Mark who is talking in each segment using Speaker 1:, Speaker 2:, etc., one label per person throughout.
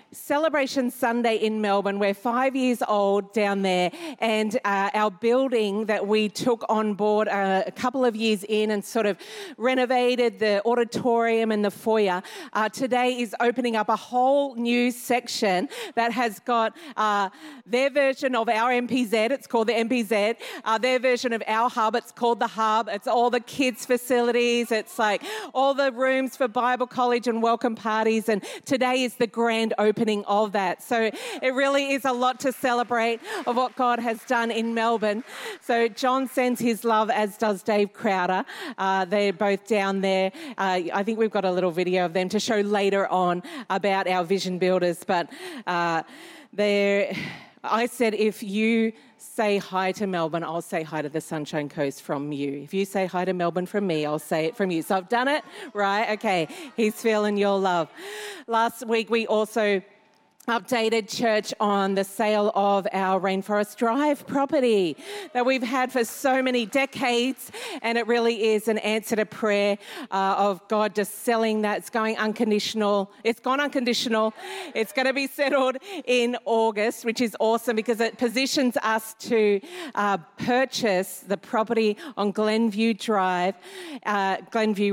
Speaker 1: Celebration Sunday in Melbourne. We're 5 years old down there, and our building that we took on board a couple of years in and sort of renovated the auditorium and the foyer, today is opening up a whole new section that has got their version of our MPZ. It's called the MPZ. Their version of our hub. It's called the Hub. It's all the kids' facilities. It's like all the rooms for Bible college and welcome parties. And today is the grand opening of that. So it really is a lot to celebrate of what God has done in Melbourne. So John sends his love, as does Dave Crowder. They're both down there. I think we've got a little video of them to show later on about our vision builders. But I said, if you say hi to Melbourne, I'll say hi to the Sunshine Coast from you. If you say hi to Melbourne from me, I'll say it from you. So I've done it, right? Okay, he's feeling your love. Last week, we also updated church on the sale of our Rainforest Drive property that we've had for so many decades, and it really is an answer to prayer of God just selling that. It's going unconditional. It's gone unconditional. It's going to be settled in August, which is awesome because it positions us to purchase the property on Glenview Drive, Glenview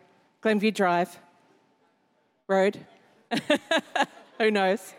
Speaker 1: Road. Who knows?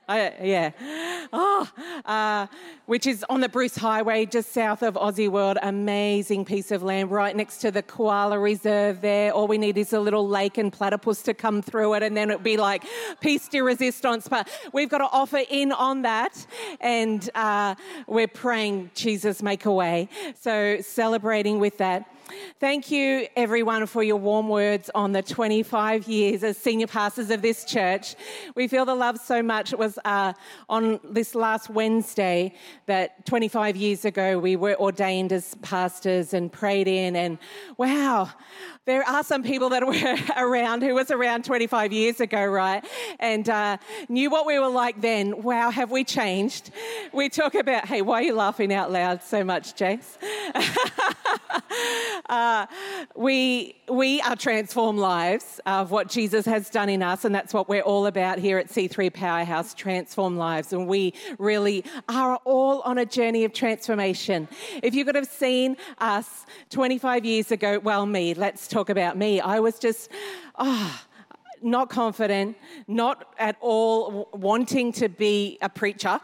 Speaker 1: Which is on the Bruce Highway, just south of Aussie World. Amazing piece of land right next to the Koala Reserve there. All we need is a little lake and platypus to come through it, and then it'd be like piece de resistance. But we've got to offer in on that, and we're praying, Jesus, make a way. So celebrating with that. Thank you, everyone, for your warm words on the 25 years as senior pastors of this church. We feel the love so much. It was on this last Wednesday that 25 years ago we were ordained as pastors and prayed in, and wow, there are some people that were around, who was around 25 years ago, right? And knew what we were like then. Wow, have we changed? We talk about, hey, why are you laughing out loud so much, Jace? We are transformed lives of what Jesus has done in us, and that's what we're all about here at C3 Powerhouse, transform lives. And we really are all on a journey of transformation. If you could have seen us 25 years ago, well, let's talk about me. I was just, not confident, not at all wanting to be a preacher,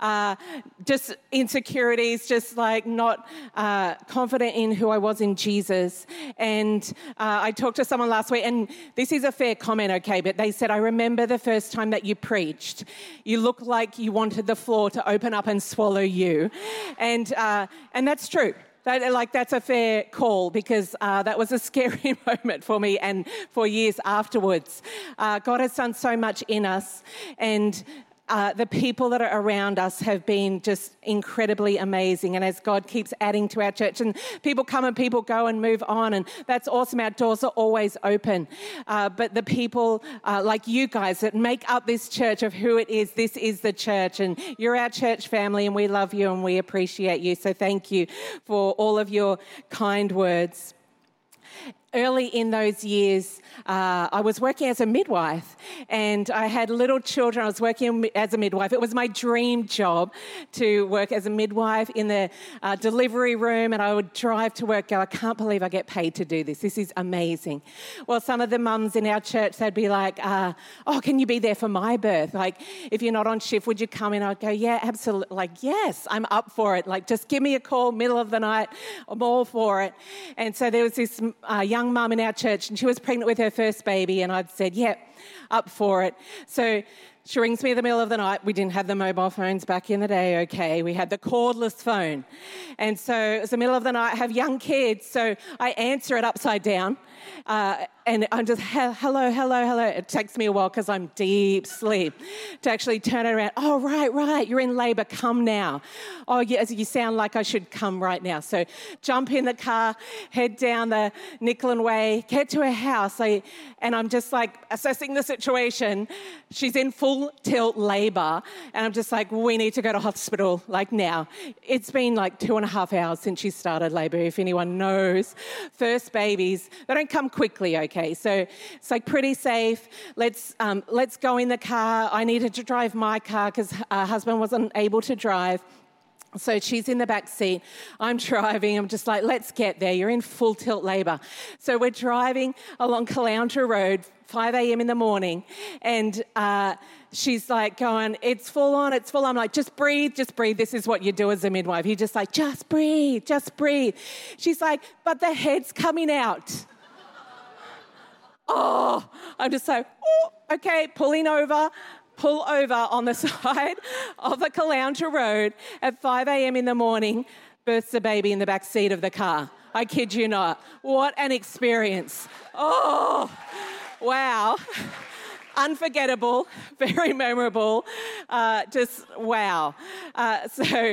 Speaker 1: just insecurities, just like not confident in who I was in Jesus. And I talked to someone last week, and this is a fair comment, okay, but they said, I remember the first time that you preached. You looked like you wanted the floor to open up and swallow you. And that's true. That's a fair call, because that was a scary moment for me and for years afterwards. God has done so much in us, and the people that are around us have been just incredibly amazing. And as God keeps adding to our church, and people come and people go and move on, and that's awesome. Our doors are always open. But the people like you guys that make up this church of who it is, this is the church, and you're our church family, and we love you and we appreciate you. So thank you for all of your kind words. Early in those years, I was working as a midwife, and I had little children. I was working as a midwife. It was my dream job to work as a midwife in the delivery room, and I would drive to work, go, I can't believe I get paid to do this. This is amazing. Well, some of the mums in our church, they'd be like, can you be there for my birth? Like, if you're not on shift, would you come in? I'd go, yeah, absolutely. Like, yes, I'm up for it. Like, just give me a call, middle of the night. I'm all for it. And so there was this young mum in our church, and she was pregnant with her first baby, and I'd said, yep, up for it. So she rings me in the middle of the night. We didn't have the mobile phones back in the day, okay? We had the cordless phone. And so it was the middle of the night. I have young kids, so I answer it upside down. And I'm just, hello. It takes me a while because I'm deep sleep to actually turn it around. Oh, right, you're in labour, come now. Oh, yes, you sound like I should come right now. So jump in the car, head down the Nicklin Way, get to her house. And I'm just like assessing assessing the situation. She's in full tilt labour, and I'm just like, we need to go to hospital, like now. It's been like 2.5 hours since she started labour, if anyone knows. First babies, they don't come quickly, okay? So it's like pretty safe. Let's go in the car. I needed to drive my car because her husband wasn't able to drive. So she's in the back seat. I'm driving. I'm just like, let's get there. You're in full tilt labour. So we're driving along Caloundra Road, 5 a.m. in the morning. And she's like going, it's full on, it's full on. I'm like, just breathe. This is what you do as a midwife. You're just like, just breathe. She's like, but the head's coming out. Oh, I'm just like, oh, okay, pull over on the side of the Caloundra Road at 5 a.m. in the morning, births the baby in the back seat of the car. I kid you not. What an experience. Oh, wow. Unforgettable, very memorable, just wow. So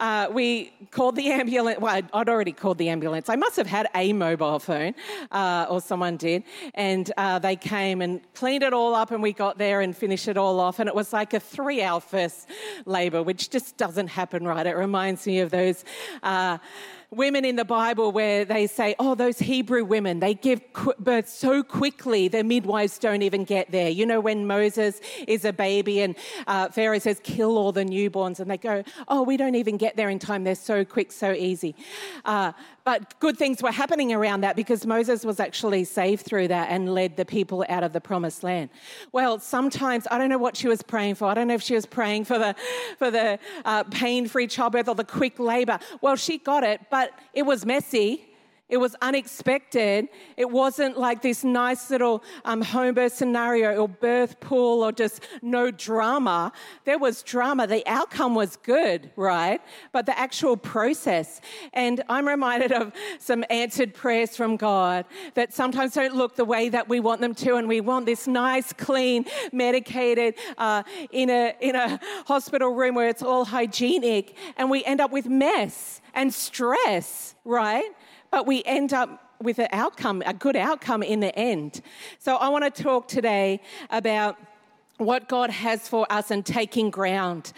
Speaker 1: we called the ambulance. Well, I'd already called the ambulance. I must have had a mobile phone, or someone did, and they came and cleaned it all up, and we got there and finished it all off, and it was like a 3-hour first labour, which just doesn't happen, right? It reminds me of those women in the Bible where they say, oh, those Hebrew women, they give birth so quickly, their midwives don't even get there. You know, when Moses is a baby and Pharaoh says, kill all the newborns, and they go, oh, we don't even get there in time. They're so quick, so easy. But good things were happening around that because Moses was actually saved through that and led the people out of the promised land. Well, sometimes, I don't know what she was praying for. I don't know if she was praying for the pain-free childbirth or the quick labour. Well, she got it, but it was messy. It was unexpected. It wasn't like this nice little home birth scenario or birth pool or just no drama. There was drama. The outcome was good, right? But the actual process. And I'm reminded of some answered prayers from God that sometimes don't look the way that we want them to, and we want this nice, clean, medicated in a hospital room where it's all hygienic, and we end up with mess and stress, right? But we end up with an outcome, a good outcome in the end. So I want to talk today about what God has for us and taking ground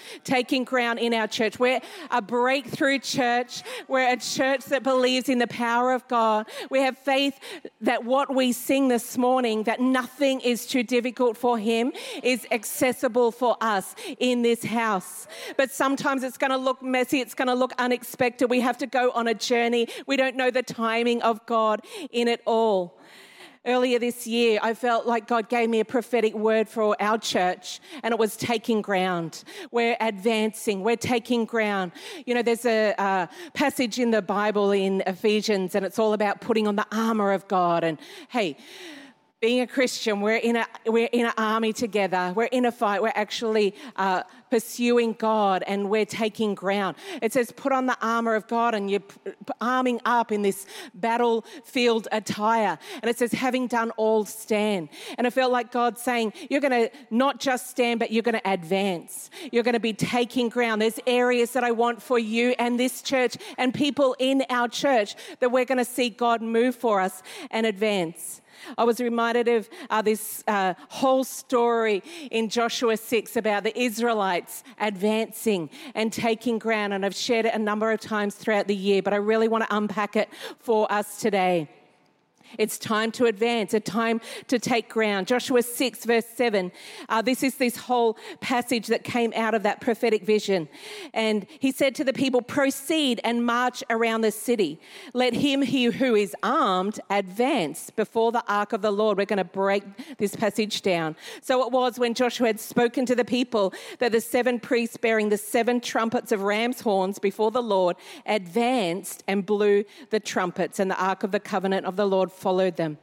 Speaker 1: in our church. We're a breakthrough church. We're a church that believes in the power of God. We have faith that what we sing this morning, that nothing is too difficult for Him, is accessible for us in this house. But sometimes it's going to look messy. It's going to look unexpected. We have to go on a journey. We don't know the timing of God in it all. Earlier this year, I felt like God gave me a prophetic word for our church, and it was taking ground. We're advancing. We're taking ground. You know, there's a passage in the Bible in Ephesians, and it's all about putting on the armour of God. And hey, being a Christian, we're in an army together. We're in a fight. We're actually pursuing God, and we're taking ground. It says, put on the armour of God, and you're arming up in this battlefield attire. And it says, having done all, stand. And I felt like God saying, you're going to not just stand, but you're going to advance. You're going to be taking ground. There's areas that I want for you and this church and people in our church that we're going to see God move for us and advance. I was reminded of this whole story in Joshua 6 about the Israelites advancing and taking ground, and I've shared it a number of times throughout the year, but I really want to unpack it for us today. It's time to advance, a time to take ground. Joshua 6 verse 7, this is this whole passage that came out of that prophetic vision. And he said to the people, proceed and march around the city. Let him who is armed advance before the ark of the Lord. We're going to break this passage down. So it was when Joshua had spoken to the people that the 7 priests bearing the 7 trumpets of ram's horns before the Lord advanced and blew the trumpets, and the ark of the covenant of the Lord followed them.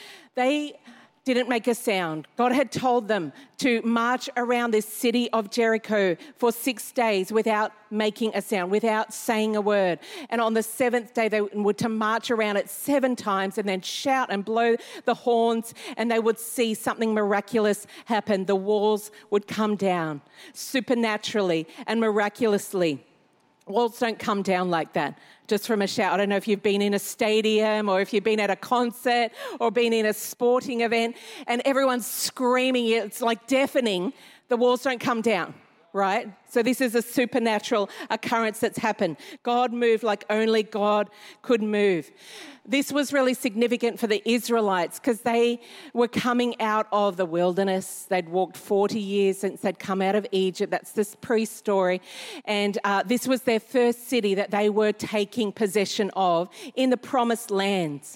Speaker 1: They didn't make a sound. God had told them to march around this city of Jericho for 6 days without making a sound, without saying a word. And on the 7th day, they were to march around it 7 times and then shout and blow the horns, and they would see something miraculous happen. The walls would come down supernaturally and miraculously. Walls don't come down like that, just from a shout. I don't know if you've been in a stadium or if you've been at a concert or been in a sporting event and everyone's screaming. It's like deafening. The walls don't come down, right? So this is a supernatural occurrence that's happened. God moved like only God could move. This was really significant for the Israelites because they were coming out of the wilderness. They'd walked 40 years since they'd come out of Egypt. That's this pre-story. And this was their first city that they were taking possession of in the promised lands.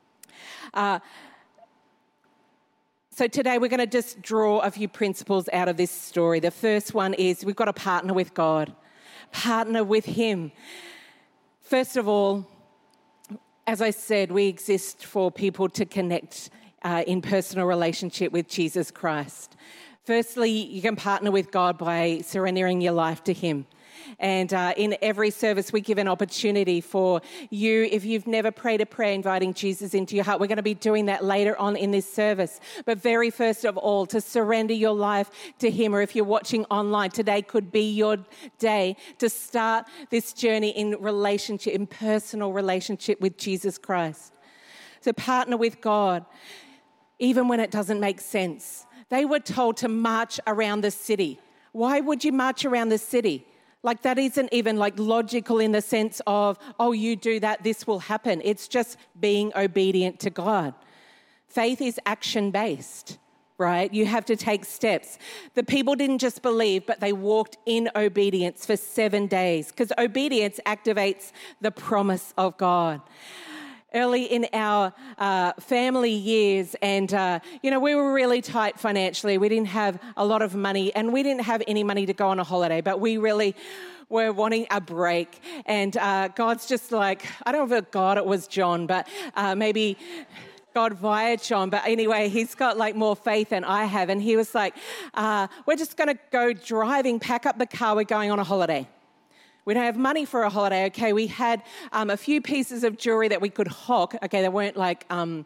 Speaker 1: So today we're going to just draw a few principles out of this story. The first one is we've got to partner with God. Partner with Him. First of all, as I said, we exist for people to connect in personal relationship with Jesus Christ. Firstly, you can partner with God by surrendering your life to Him. And in every service, we give an opportunity for you, if you've never prayed a prayer inviting Jesus into your heart, we're going to be doing that later on in this service. But very first of all, to surrender your life to Him, or if you're watching online, today could be your day to start this journey in relationship, in personal relationship with Jesus Christ. So partner with God, even when it doesn't make sense. They were told to march around the city. Why would you march around the city? Like that isn't even like logical in the sense of, oh, you do that, this will happen. It's just being obedient to God. Faith is action-based, right? You have to take steps. The people didn't just believe, but they walked in obedience for 7 days because obedience activates the promise of God. Early in our family years, and, we were really tight financially. We didn't have a lot of money, and we didn't have any money to go on a holiday, but we really were wanting a break. And God's just like, I don't know if it was John, but maybe God via John. But anyway, he's got like more faith than I have. And he was like, we're just going to go driving, pack up the car, we're going on a holiday. We don't have money for a holiday. Okay, we had a few pieces of jewelry that we could hawk. Okay, they weren't like,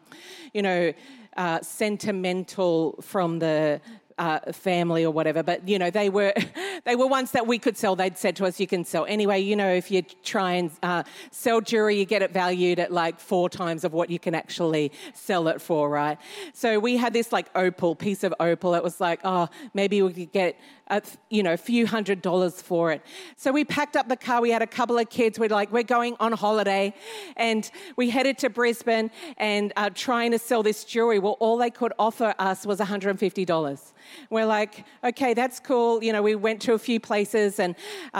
Speaker 1: sentimental from the family or whatever, but they were ones that we could sell. They'd said to us, you can sell. Anyway, if you try and sell jewelry, you get it valued at like 4 times of what you can actually sell it for, right? So we had this like piece of opal. It was like, maybe we could get a few $100s for it. So we packed up the car. We had a couple of kids. We're going on holiday, and we headed to Brisbane and trying to sell this jewelry. Well, all they could offer us was $150. We're like, okay, that's cool. We went to a few places and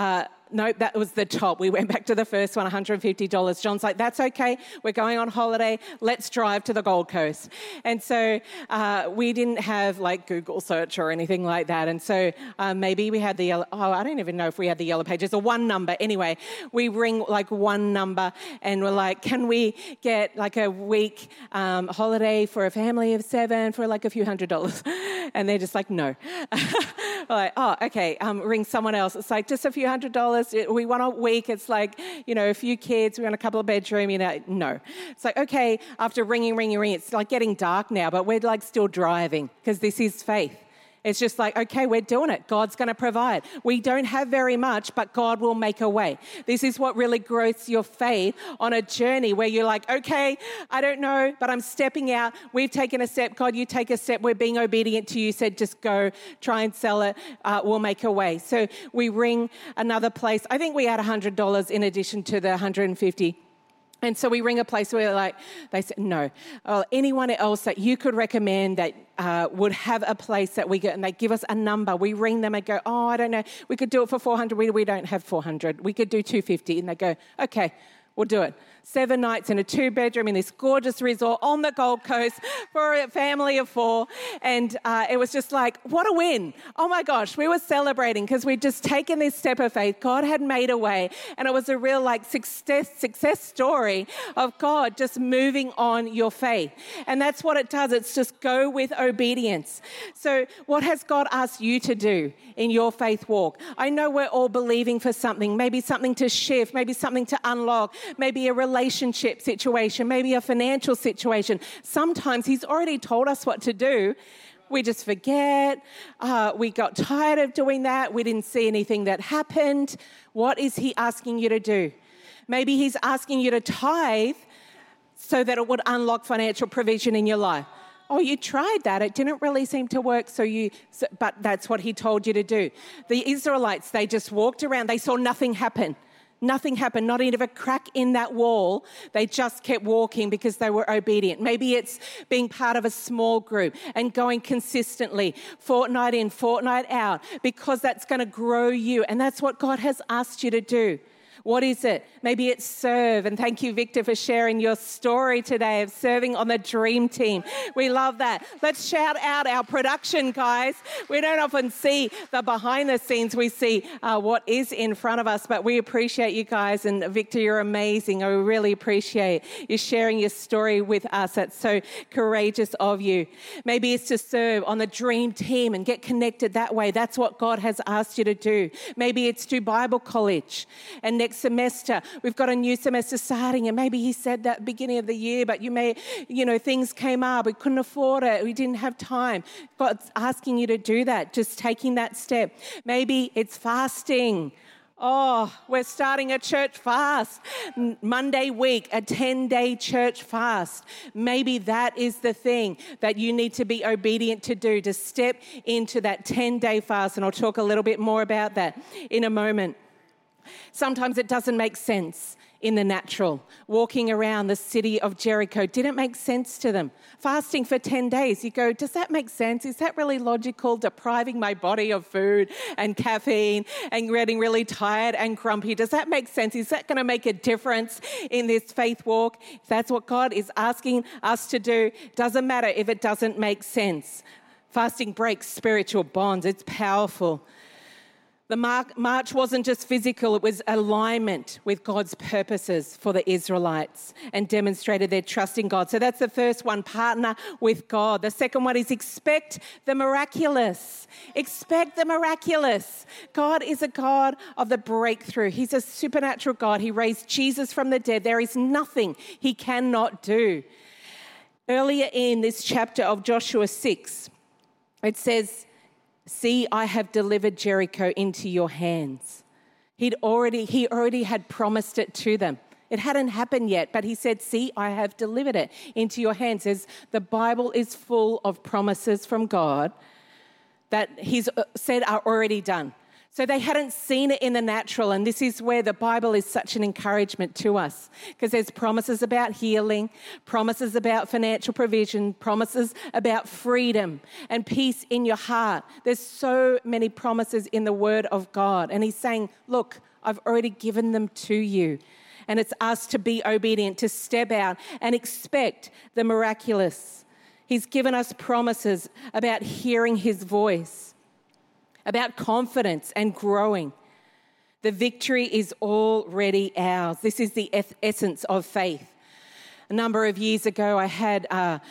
Speaker 1: no, that was the top. We went back to the first one, $150. John's like, that's okay. We're going on holiday. Let's drive to the Gold Coast. And so we didn't have like Google search or anything like that. And so maybe we had I don't even know if we had the Yellow Pages or one number. Anyway, we ring like one number and we're like, can we get like a week holiday for a family of 7 for like a few $100s? And they're just like, no. We're like, oh, okay, ring someone else. It's like just a few $100. We want a week. It's like, a few kids. We want a couple of bedroom. No. It's like, okay, after ringing, it's like getting dark now, but we're like still driving because this is faith. It's just like, okay, we're doing it. God's going to provide. We don't have very much, but God will make a way. This is what really grows your faith on a journey where you're like, okay, I don't know, but I'm stepping out. We've taken a step. God, you take a step. We're being obedient to you. Said, just go, try and sell it. We'll make a way. So we ring another place. I think we had $100 in addition to the $150. And so we ring a place where they said, no. Anyone else that you could recommend that would have a place that we go, and they give us a number. We ring them and go, oh, I don't know. We could do it for $400. We don't have $400. We could do $250. And they go, okay, we'll do it. 7 nights in a 2-bedroom in this gorgeous resort on the Gold Coast for a family of 4. And it was just like, what a win. Oh my gosh, we were celebrating because we'd just taken this step of faith. God had made a way. And it was a real success story of God just moving on your faith. And that's what it does. It's just go with obedience. So what has God asked you to do in your faith walk? I know we're all believing for something, maybe something to shift, maybe something to unlock, maybe a relationship situation, maybe a financial situation. Sometimes He's already told us what to do. We just forget. We got tired of doing that. We didn't see anything that happened. What is he asking you to do? Maybe he's asking you to tithe so that it would unlock financial provision in your life. Oh, you tried that. It didn't really seem to work, but that's what he told you to do. The Israelites, they just walked around. They saw nothing happen. Nothing happened, not even a crack in that wall. They just kept walking because they were obedient. Maybe it's being part of a small group and going consistently, fortnight in, fortnight out, because that's going to grow you. And that's what God has asked you to do. What is it? Maybe it's serve. And thank you, Victor, for sharing your story today of serving on the dream team. We love that. Let's shout out our production guys. We don't often see the behind the scenes. We see what is in front of us, but we appreciate you guys. And Victor, you're amazing. I really appreciate you sharing your story with us. That's so courageous of you. Maybe it's to serve on the dream team and get connected that way. That's what God has asked you to do. Maybe it's to Bible college. And next semester, we've got a new semester starting, and maybe he said that beginning of the year, but things came up, we couldn't afford it, we didn't have time. God's asking you to do that, just taking that step. Maybe it's fasting. Oh, we're starting a church fast. Monday week, a 10-day church fast. Maybe that is the thing that you need to be obedient to do, to step into that 10-day fast. And I'll talk a little bit more about that in a moment. Sometimes it doesn't make sense in the natural. Walking around the city of Jericho didn't make sense to them. Fasting for 10 days, you go, does that make sense? Is that really logical? Depriving my body of food and caffeine and getting really tired and grumpy. Does that make sense? Is that going to make a difference in this faith walk? If that's what God is asking us to do, doesn't matter if it doesn't make sense. Fasting breaks spiritual bonds. It's powerful. The march wasn't just physical, it was alignment with God's purposes for the Israelites and demonstrated their trust in God. So that's the first one, partner with God. The second one is expect the miraculous. Expect the miraculous. God is a God of the breakthrough. He's a supernatural God. He raised Jesus from the dead. There is nothing he cannot do. Earlier in this chapter of Joshua 6, it says, "See, I have delivered Jericho into your hands." He already had promised it to them. It hadn't happened yet, but he said, "See, I have delivered it into your hands." As the Bible is full of promises from God that he's said are already done. So they hadn't seen it in the natural, and this is where the Bible is such an encouragement to us, because there's promises about healing, promises about financial provision, promises about freedom and peace in your heart. There's so many promises in the Word of God, and he's saying, look, I've already given them to you. And it's us to be obedient, to step out and expect the miraculous. He's given us promises about hearing his voice, about confidence and growing. The victory is already ours. This is the essence of faith. A number of years ago, I had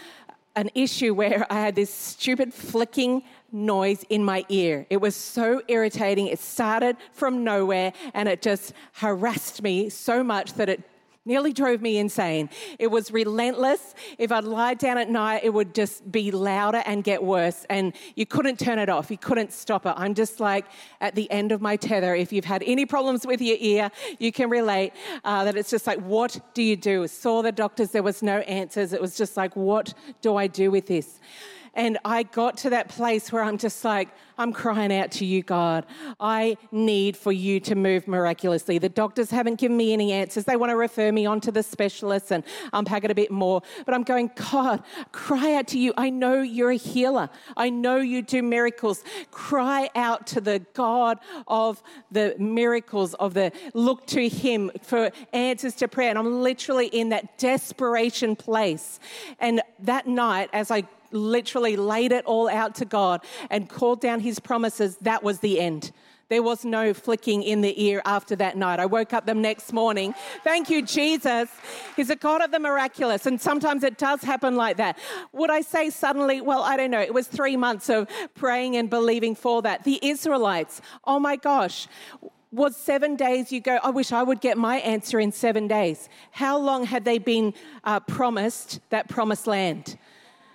Speaker 1: an issue where I had this stupid flicking noise in my ear. It was so irritating. It started from nowhere, and it just harassed me so much that it nearly drove me insane. It was relentless. If I'd lie down at night, it would just be louder and get worse, and you couldn't turn it off. You couldn't stop it. I'm just like at the end of my tether. If you've had any problems with your ear, you can relate that it's just like, what do you do? I saw the doctors. There was no answers. It was just like, what do I do with this? And I got to that place where I'm just like, I'm crying out to you, God. I need for you to move miraculously. The doctors haven't given me any answers. They want to refer me on to the specialists and unpack it a bit more. But I'm going, God, cry out to you. I know you're a healer. I know you do miracles. Cry out to the God of the miracles, look to him for answers to prayer. And I'm literally in that desperation place. And that night, as I literally laid it all out to God and called down his promises, that was the end. There was no flicking in the ear after that night. I woke up the next morning. Thank you, Jesus. He's a God of the miraculous. And sometimes it does happen like that. Would I say suddenly? Well, I don't know. It was 3 months of praying and believing for that. The Israelites, oh my gosh, was 7 days you go, I wish I would get my answer in 7 days. How long had they been promised that promised land?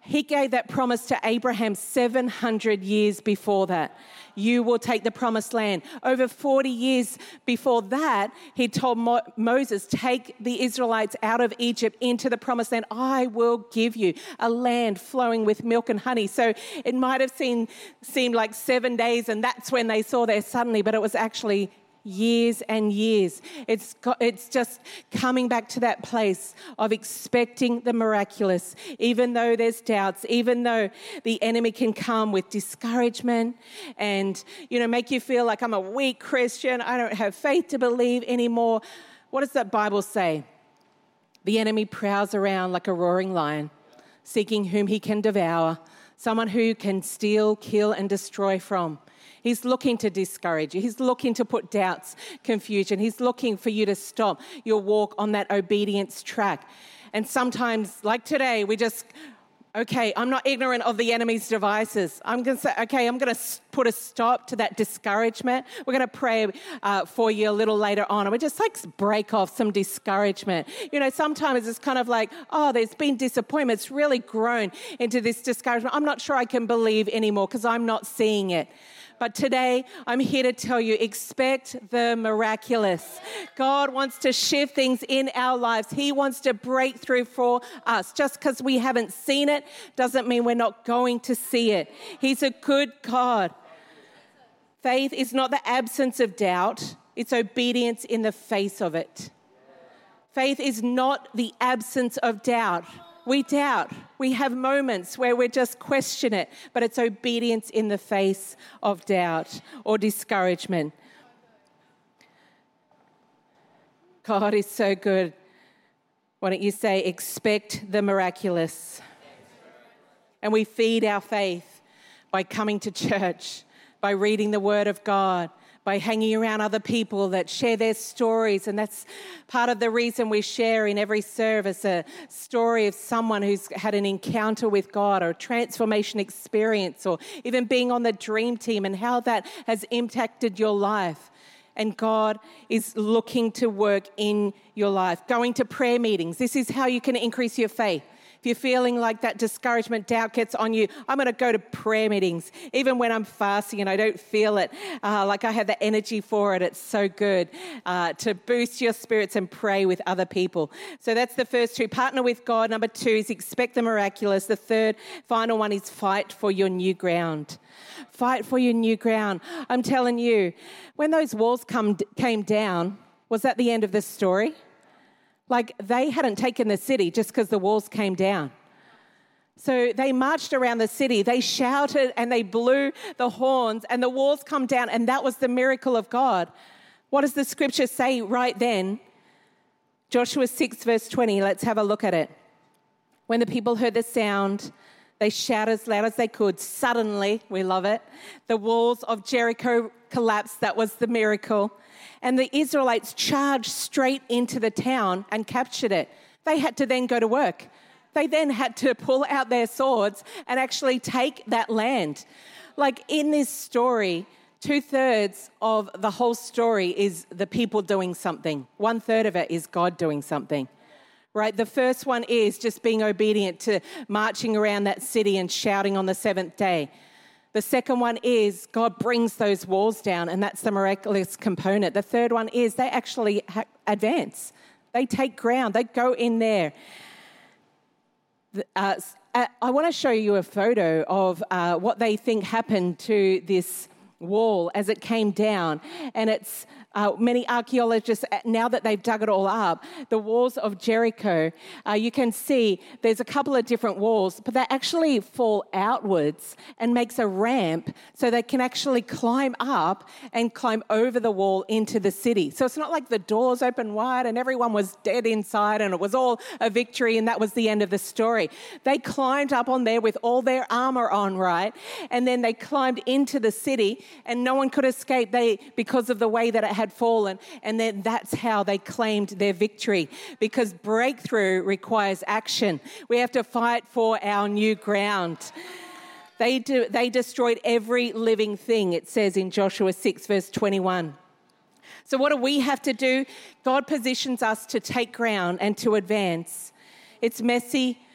Speaker 1: He gave that promise to Abraham 700 years before that. You will take the promised land. Over 40 years before that, he told Moses, take the Israelites out of Egypt into the promised land. I will give you a land flowing with milk and honey. So it might have seemed like 7 days, and that's when they saw there suddenly, but it was actually years and years. It's just coming back to that place of expecting the miraculous, even though there's doubts, even though the enemy can come with discouragement and, make you feel like I'm a weak Christian. I don't have faith to believe anymore. What does that Bible say? The enemy prowls around like a roaring lion, seeking whom he can devour, someone who can steal, kill, and destroy from. He's looking to discourage you. He's looking to put doubts, confusion. He's looking for you to stop your walk on that obedience track. And sometimes, like today, we just, I'm not ignorant of the enemy's devices. I'm going to say, I'm going to put a stop to that discouragement. We're going to pray for you a little later on. And we just break off some discouragement. Sometimes it's kind of like, there's been disappointment. It's really grown into this discouragement. I'm not sure I can believe anymore because I'm not seeing it. But today, I'm here to tell you, expect the miraculous. God wants to shift things in our lives. He wants to break through for us. Just because we haven't seen it doesn't mean we're not going to see it. He's a good God. Faith is not the absence of doubt. It's obedience in the face of it. Faith is not the absence of doubt. We doubt. We have moments where we just question it, but it's obedience in the face of doubt or discouragement. God is so good. Why don't you say, expect the miraculous? And we feed our faith by coming to church, by reading the Word of God, by hanging around other people that share their stories. And that's part of the reason we share in every service a story of someone who's had an encounter with God or a transformation experience, or even being on the dream team and how that has impacted your life. And God is looking to work in your life. Going to prayer meetings. This is how you can increase your faith. If you're feeling like that discouragement, doubt gets on you, I'm going to go to prayer meetings. Even when I'm fasting and I don't feel it, like I have the energy for it, it's so good to boost your spirits and pray with other people. So that's the first two. Partner with God. Number two is expect the miraculous. The third, final one is fight for your new ground. Fight for your new ground. I'm telling you, when those walls came down, was that the end of the story? Like, they hadn't taken the city just because the walls came down. So they marched around the city, they shouted and they blew the horns and the walls come down, and that was the miracle of God. What does the scripture say right then? Joshua 6 verse 20, let's have a look at it. When the people heard the sound, they shouted as loud as they could. Suddenly, we love it, the walls of Jericho collapsed. That was the miracle. And the Israelites charged straight into the town and captured it. They had to then go to work. They then had to pull out their swords and actually take that land. Like, in this story, 2/3 of the whole story is the people doing something. 1/3 of it is God doing something. Right? The first one is just being obedient to marching around that city and shouting on the seventh day. The second one is God brings those walls down, and that's the miraculous component. The third one is they actually advance. They take ground. They go in there. I want to show you a photo of what they think happened to this wall as it came down. And it's many archaeologists, now that they've dug it all up, the walls of Jericho, you can see there's a couple of different walls, but they actually fall outwards and makes a ramp so they can actually climb up and climb over the wall into the city. So it's not like the doors open wide and everyone was dead inside and it was all a victory and that was the end of the story. They climbed up on there with all their armor on, right? And then they climbed into the city and no one could escape because of the way that it had fallen. And then that's how they claimed their victory, because breakthrough requires action. We have to fight for our new ground. They destroyed every living thing, it says in Joshua 6 verse 21. So what do we have to do? God positions us to take ground and to advance. It's messy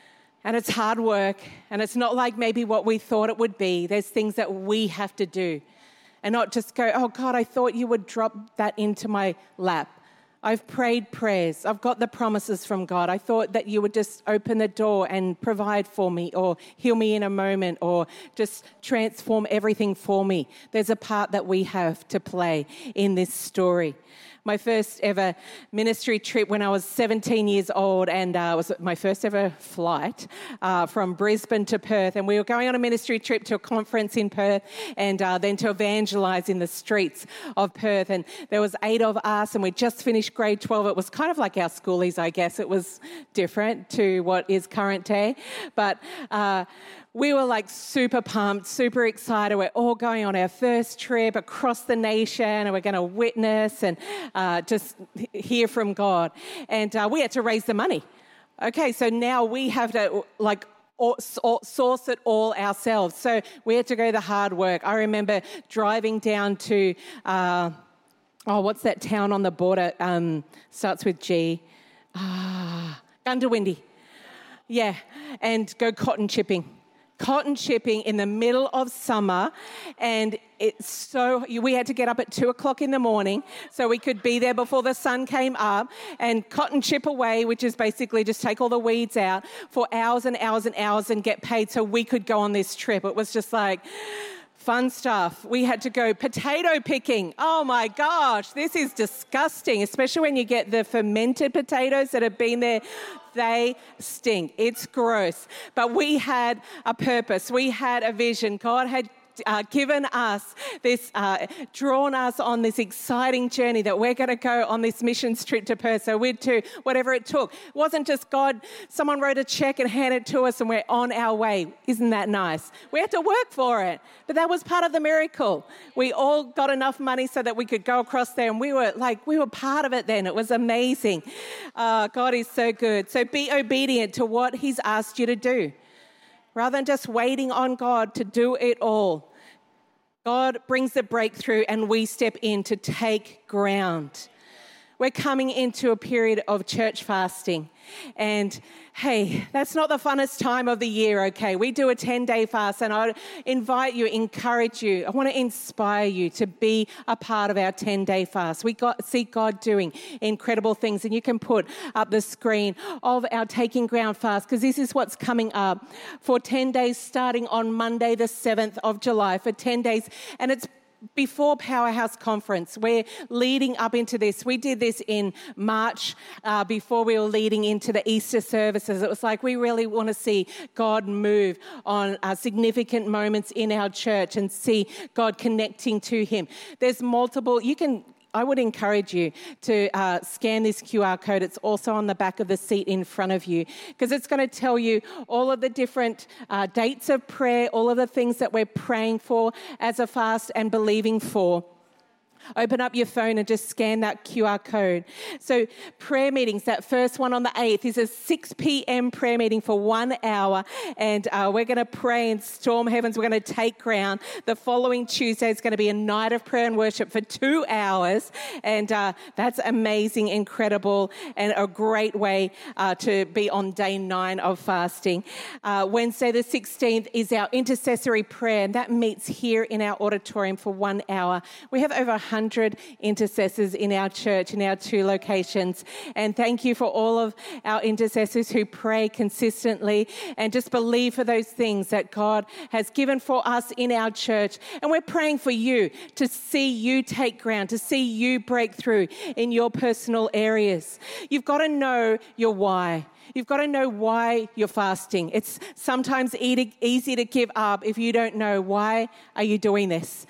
Speaker 1: And it's hard work, and it's not like maybe what we thought it would be. There's things that we have to do, and not just go, oh God, I thought you would drop that into my lap. I've prayed prayers. I've got the promises from God. I thought that you would just open the door and provide for me, or heal me in a moment, or just transform everything for me. There's a part that we have to play in this story. My first ever ministry trip when I was 17 years old, and it was my first ever flight from Brisbane to Perth. And we were going on a ministry trip to a conference in Perth, and then to evangelise in the streets of Perth. And there was 8 of us, and we just finished grade 12. It was kind of like our schoolies, I guess. It was different to what is current day. But we were like super pumped, super excited. We're all going on our first trip across the nation, and we're going to witness and just hear from God. And we had to raise the money. Okay, so now we have to source it all ourselves. So we had to go the hard work. I remember driving down to, what's that town on the border? Starts with G. Gundawindi. Yeah, and go cotton chipping in the middle of summer, and we had to get up at 2:00 in the morning so we could be there before the sun came up and cotton chip away, which is basically just take all the weeds out for hours and hours and hours and get paid so we could go on this trip. It was just like fun stuff. We had to go potato picking. Oh my gosh, this is disgusting, especially when you get the fermented potatoes that have been there. They stink. It's gross. But we had a purpose. We had a vision. God had given us this, drawn us on this exciting journey that we're going to go on this missions trip to Perth. So we'd do whatever it took. It wasn't just God, someone wrote a check and handed it to us and we're on our way. Isn't that nice? We had to work for it. But that was part of the miracle. We all got enough money so that we could go across there, and we were part of it then. It was amazing. God is so good. So be obedient to what He's asked you to do, rather than just waiting on God to do it all. God brings the breakthrough and we step in to take ground. We're coming into a period of church fasting. And hey, that's not the funnest time of the year, okay? We do a 10-day fast, and I invite you, encourage you. I want to inspire you to be a part of our 10-day fast. We see God doing incredible things, and you can put up the screen of our Taking Ground fast, because this is what's coming up for 10 days starting on Monday the 7th of July for 10 days. And it's before Powerhouse Conference. We're leading up into this. We did this in March before we were leading into the Easter services. It was like we really want to see God move on significant moments in our church and see God connecting to Him. There's multiple, I would encourage you to scan this QR code. It's also on the back of the seat in front of you, because it's going to tell you all of the different dates of prayer, all of the things that we're praying for as a fast and believing for. Open up your phone and just scan that QR code. So prayer meetings, that first one on the 8th is a 6 p.m. prayer meeting for 1 hour. And we're going to pray and storm heavens. We're going to take ground. The following Tuesday is going to be a night of prayer and worship for 2 hours. And that's amazing, incredible, and a great way to be on day 9 of fasting. Wednesday the 16th is our intercessory prayer, and that meets here in our auditorium for 1 hour. We have over 100 intercessors in our church, in our 2 locations. And thank you for all of our intercessors who pray consistently and just believe for those things that God has given for us in our church. And we're praying for you to see you take ground, to see you break through in your personal areas. You've got to know your why. You've got to know why you're fasting. It's sometimes easy to give up if you don't know why are you doing this.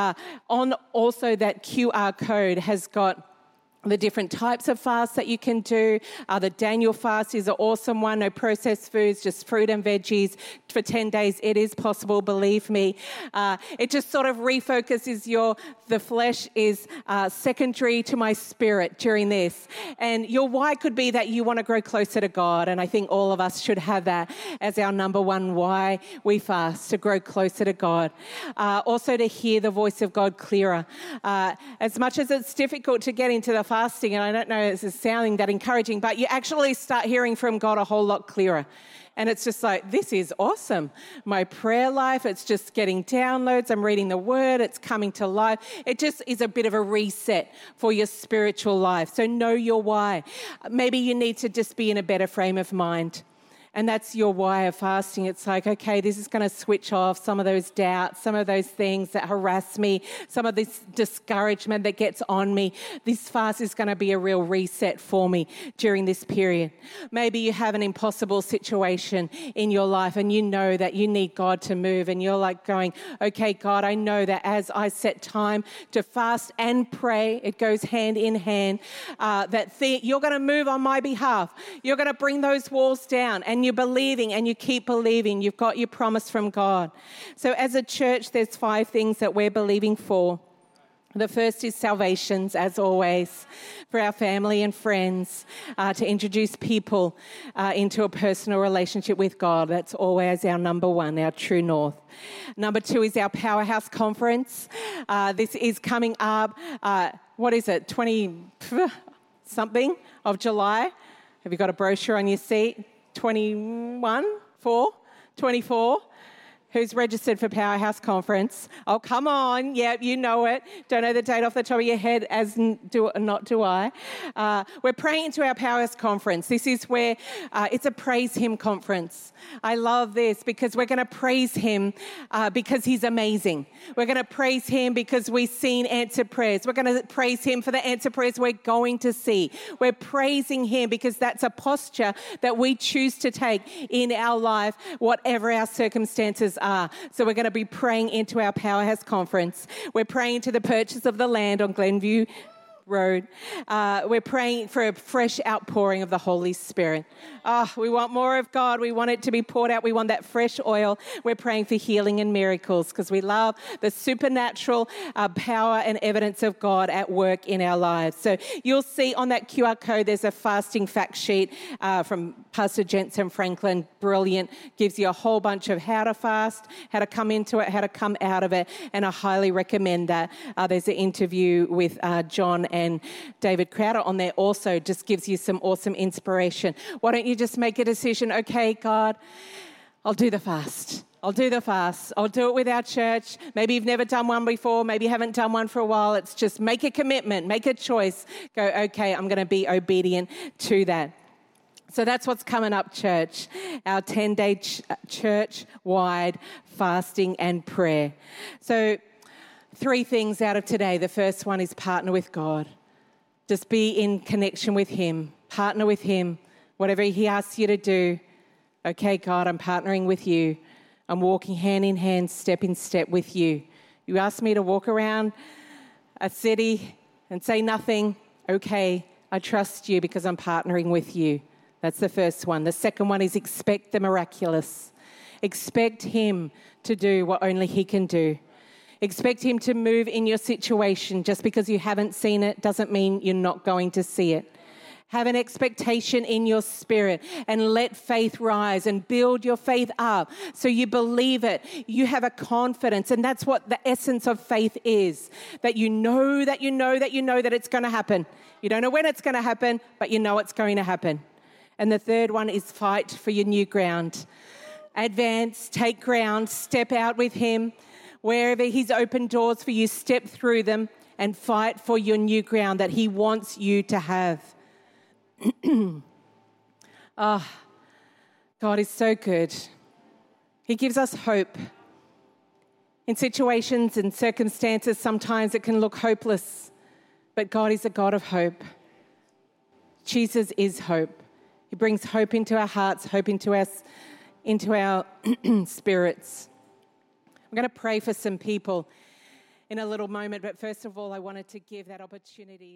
Speaker 1: On also that QR code has got the different types of fasts that you can do. The Daniel fast is an awesome one. No processed foods, just fruit and veggies for 10 days. It is possible, believe me. It just sort of refocuses the flesh is secondary to my spirit during this. And your why could be that you want to grow closer to God. And I think all of us should have that as our number one why we fast, to grow closer to God. Also to hear the voice of God clearer. As much as it's difficult to get into the fasting, and I don't know, this is sounding that encouraging, but you actually start hearing from God a whole lot clearer. And it's just like, this is awesome. My prayer life, it's just getting downloads. I'm reading the word. It's coming to life. It just is a bit of a reset for your spiritual life. So know your why. Maybe you need to just be in a better frame of mind. And that's your why of fasting. It's like, okay, this is going to switch off some of those doubts, some of those things that harass me, some of this discouragement that gets on me. This fast is going to be a real reset for me during this period. Maybe you have an impossible situation in your life and you know that you need God to move, and you're like going, okay, God, I know that as I set time to fast and pray, it goes hand in hand, you're going to move on my behalf. You're going to bring those walls down, and you're believing and you keep believing. You've got your promise from God. So as a church, there's 5 things that we're believing for. The first is salvations, as always, for our family and friends, to introduce people into a personal relationship with God. That's always our number 1, our true north. Number 2 is our Powerhouse Conference. This is coming up, 20-something of July. Have you got a brochure on your seat? 24? Who's registered for Powerhouse Conference? Oh, come on. Yeah, you know it. Don't know the date off the top of your head, not do I. We're praying into our Powerhouse Conference. This is where it's a praise him conference. I love this because we're going to praise him because he's amazing. We're going to praise him because we've seen answered prayers. We're going to praise him for the answered prayers we're going to see. We're praising him because that's a posture that we choose to take in our life, whatever our circumstances are. So we're going to be praying into our Powerhouse Conference. We're praying into the purchase of the land on Glenview Road. We're praying for a fresh outpouring of the Holy Spirit. We want more of God. We want it to be poured out. We want that fresh oil. We're praying for healing and miracles because we love the supernatural power and evidence of God at work in our lives. So you'll see on that QR code, there's a fasting fact sheet from Pastor Jensen Franklin. Brilliant. Gives you a whole bunch of how to fast, how to come into it, how to come out of it. And I highly recommend that. There's an interview with John and David Crowder on there also. Just gives you some awesome inspiration. Why don't you just make a decision? Okay, God, I'll do the fast. I'll do the fast. I'll do it with our church. Maybe you've never done one before. Maybe you haven't done one for a while. It's just make a commitment, make a choice. Go, okay, I'm going to be obedient to that. So that's what's coming up, church. Our 10-day church-wide fasting and prayer. So 3 things out of today. The first one is partner with God. Just be in connection with him. Partner with him. Whatever he asks you to do. Okay, God, I'm partnering with you. I'm walking hand in hand, step in step with you. You ask me to walk around a city and say nothing. Okay, I trust you because I'm partnering with you. That's the first one. The second one is expect the miraculous. Expect him to do what only he can do. Expect him to move in your situation. Just because you haven't seen it doesn't mean you're not going to see it. Have an expectation in your spirit and let faith rise and build your faith up so you believe it. You have a confidence, and that's what the essence of faith is, that you know that it's going to happen. You don't know when it's going to happen, but you know it's going to happen. And the third one is fight for your new ground. Advance, take ground, step out with him. Wherever he's opened doors for you, step through them and fight for your new ground that he wants you to have. God is so good. He gives us hope. In situations and circumstances, sometimes it can look hopeless, but God is a God of hope. Jesus is hope. He brings hope into our hearts, hope into our spirits. I'm going to pray for some people in a little moment, but first of all, I wanted to give that opportunity.